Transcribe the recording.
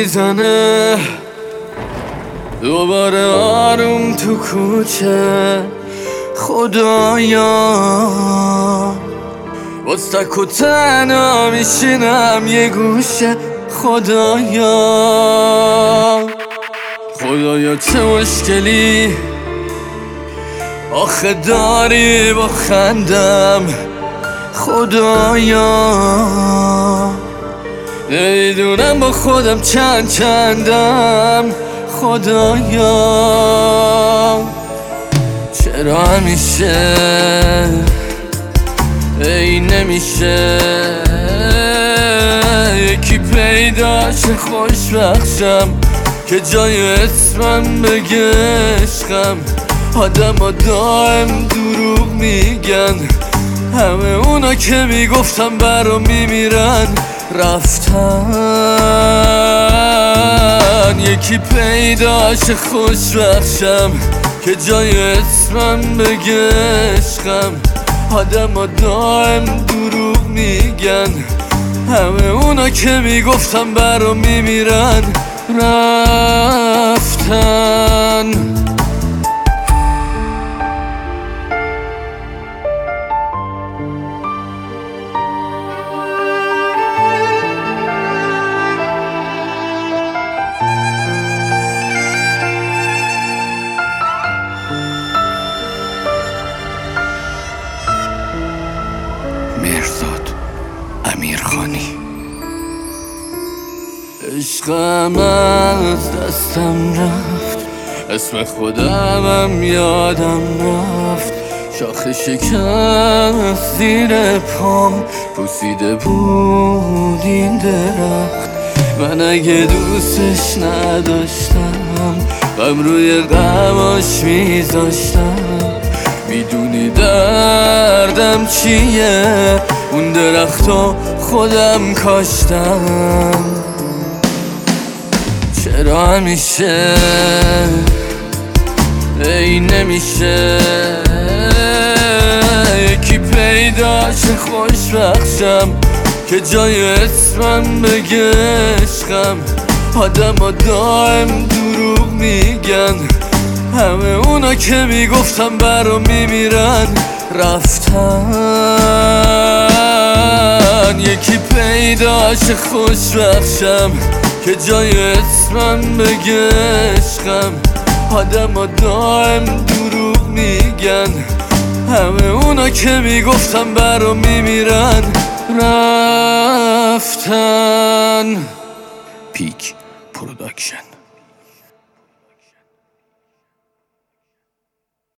میزنه دوباره آروم تو کوچه. خدایا باز تک و تنها میشینم یه گوشه. خدایا چه مشکلی آخه داری با خندم. خدایا نمیدونم با خودم چندم. خدایا چرا همیشه ای نمیشه یکی پیداش خوشبخشم که جای اسمم بگه عشقم. آدم ها دائم دروغ میگن، همه اونا که میگفتم برام میمیرن رفتن. یکی پیداش خوشبخشم که جای اسمم بگه عشقم. آدم ها دائم دروغ میگن، همه اونا که میگفتم برام میمیرن رفتن. مهرزاد امیرخانی. عشقم از دستم رفت، اسم خودمم یادم رفت. شاخه شکست زیر پام، پوسیده بود این درخت. من اگه دوستش نداشتم غم روی غماش میذاشتم. میدونی دردم چیه؟ اون درختو خودم کاشتم. چرا همیشه ای نمیشه یکی پیداش خوشبخشم که جای اسمم بگه عشقم. آدم ها دائم دروغ میگن، همه اونا که میگفتم برام میمیرن رفتن. یکی پیداش خوشبخشم که جای اسمم بگه عشقم. آدم ها دائم دروغ میگن، همه اونا که میگفتم برام میمیرن رفتن. پیک پروداکشن.